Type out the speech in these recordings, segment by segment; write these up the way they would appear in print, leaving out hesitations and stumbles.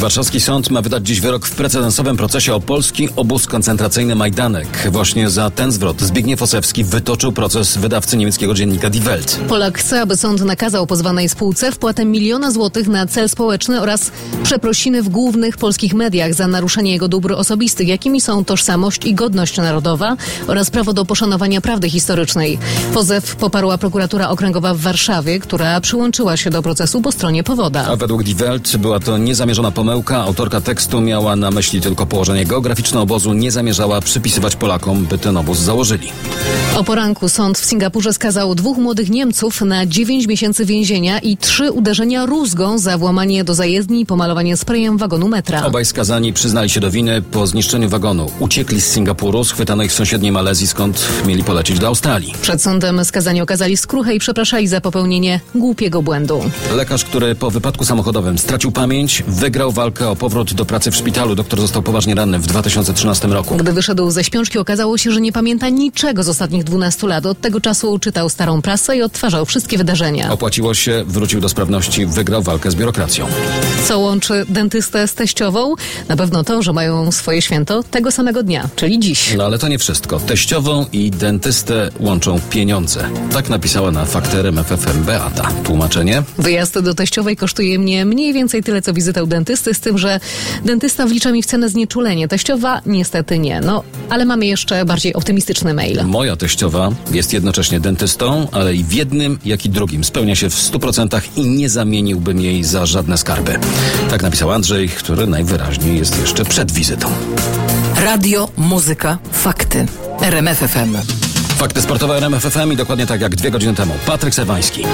Warszawski sąd ma wydać dziś wyrok w precedensowym procesie o polski obóz koncentracyjny Majdanek. Właśnie za ten zwrot Zbigniew Osewski wytoczył proces wydawcy niemieckiego dziennika Die Welt. Polak chce, aby sąd nakazał pozwanej spółce wpłatę 1 miliona złotych na cel społeczny oraz przeprosiny w głównych polskich mediach za naruszenie jego dóbr osobistych, jakimi są tożsamość i godność narodowa oraz prawo do poszanowania prawdy historycznej. Pozew poparła prokuratura okręgowa w Warszawie, która przyłączyła się do procesu po stronie powoda. A według Die Welt była to niezamierzona pomyłka. Autorka tekstu miała na myśli tylko położenie geograficzne obozu, nie zamierzała przypisywać Polakom, by ten obóz założyli. O poranku sąd w Singapurze skazał 2 młodych Niemców na 9 miesięcy więzienia i 3 uderzenia rózgą za włamanie do zajezdni i pomalowanie sprayem wagonu metra. Obaj skazani przyznali się do winy po zniszczeniu wagonu. Uciekli z Singapuru, schwytano ich w sąsiedniej Malezji, skąd mieli polecieć do Australii. Przed sądem skazani okazali skruchę i przepraszali za popełnienie głupiego błędu. Lekarz, który po wypadku samochodowym stracił pamięć, wygrał walkę o powrót do pracy w szpitalu. Doktor został poważnie ranny w 2013 roku. Gdy wyszedł ze śpiączki, okazało się, że nie pamięta niczego z ostatnich 12 lat. Od tego czasu czytał starą prasę i odtwarzał wszystkie wydarzenia. Opłaciło się, wrócił do sprawności, wygrał walkę z biurokracją. Co łączy dentystę z teściową? Na pewno to, że mają swoje święto tego samego dnia, czyli dziś. No ale to nie wszystko. Teściową i dentystę łączą pieniądze. Tak napisała na Fakty RMF FM Beata. Tłumaczenie? Wyjazd do teściowej kosztuje mnie mniej więcej tyle, co wizyta u dentysty, z tym, że dentysta wlicza mi w cenę znieczulenie. Teściowa niestety nie. No, ale mamy jeszcze bardziej optymistyczny mail. Moja teściowa jest jednocześnie dentystą, ale i w jednym, jak i drugim spełnia się w 100% i nie zamieniłbym jej za żadne skarby. Tak napisał Andrzej, który najwyraźniej jest jeszcze przed wizytą. Radio, muzyka, fakty. RMF FM. Fakty sportowe RMF FM i dokładnie tak jak 2 godziny temu. Patryk Serwański.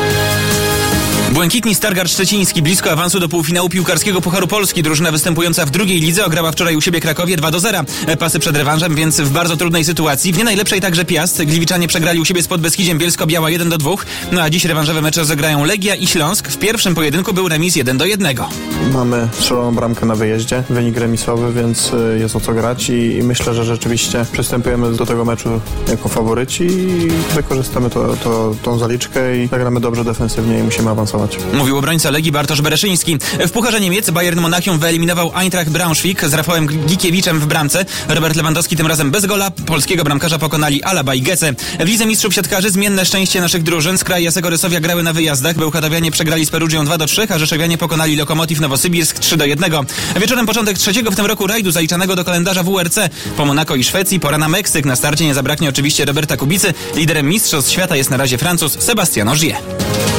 Błękitni Stargard Szczeciński blisko awansu do półfinału piłkarskiego Pucharu Polski. Drużyna występująca w drugiej lidze ograła wczoraj u siebie Krakowie 2-0. Pasy przed rewanżem, więc w bardzo trudnej sytuacji. W nie najlepszej także Piast. Gliwiczanie przegrali u siebie z Podbeskidziem Bielsko-Biała 1-2. No a dziś rewanżowe mecze zagrają Legia i Śląsk. W pierwszym pojedynku był remis 1-1. Mamy strzeloną bramkę na wyjeździe, wynik remisowy, więc jest o co grać i myślę, że rzeczywiście przystępujemy do tego meczu jako faworyci i wykorzystamy tą zaliczkę i zagramy dobrze defensywnie i musimy awansować. Mówił obrońca Legii Bartosz Bereszyński. W Pucharze Niemiec Bayern Monachium wyeliminował Eintracht Braunschweig z Rafałem Gikiewiczem w bramce. Robert Lewandowski tym razem bez gola. Polskiego bramkarza pokonali Alaba i Gece. W Lidze Mistrzów Siatkarzy zmienne szczęście naszych drużyn. Skraj Jasego Rysowia grały na wyjazdach. Bełchatowianie przegrali z Perugią 2-3, a Rzeszowianie pokonali Lokomotiv Nowosybirsk 3-1. Wieczorem początek trzeciego w tym roku rajdu zaliczanego do kalendarza WRC. Po Monako i Szwecji pora na Meksyk. Na starcie nie zabraknie oczywiście Roberta Kubicy. Liderem Mistrzostw Świata jest na razie Francuz Sébastien Ogier.